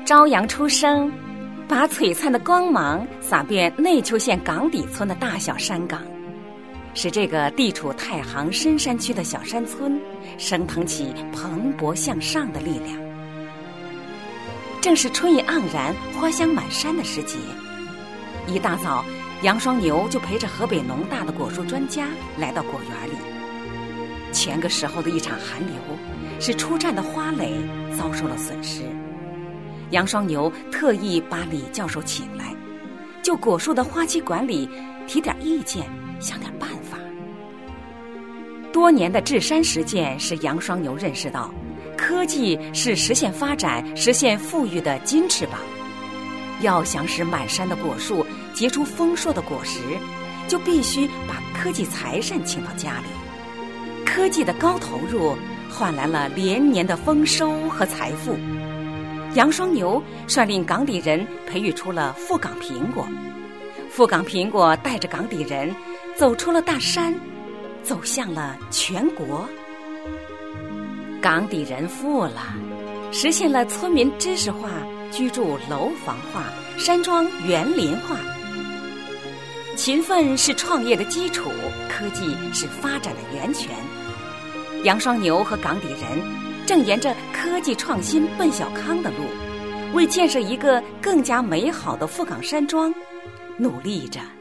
朝阳初升，把璀璨的光芒洒遍内丘县岗底村的大小山岗，使这个地处太行深山区的小山村升腾起蓬勃向上的力量。正是春意盎然、花香满山的时节，一大早，杨双牛就陪着河北农大的果树专家来到果园里。前个时候的一场寒流，使出站的花蕾遭受了损失。杨双牛特意把李教授请来，就果树的花期管理提点意见，想点办法。多年的治山实践使杨双牛认识到，科技是实现发展、实现富裕的金翅膀。要想使满山的果树结出丰硕的果实，就必须把科技财神请到家里。科技的高投入换来了连年的丰收和财富。杨双牛率领岗底人培育出了富岗苹果，富岗苹果带着岗底人走出了大山，走向了全国。岗底人富了，实现了村民知识化、居住楼房化、山庄园林化。勤奋是创业的基础，科技是发展的源泉。杨双牛和岗底人正沿着科技创新奔小康的路，为建设一个更加美好的富岗山庄努力着。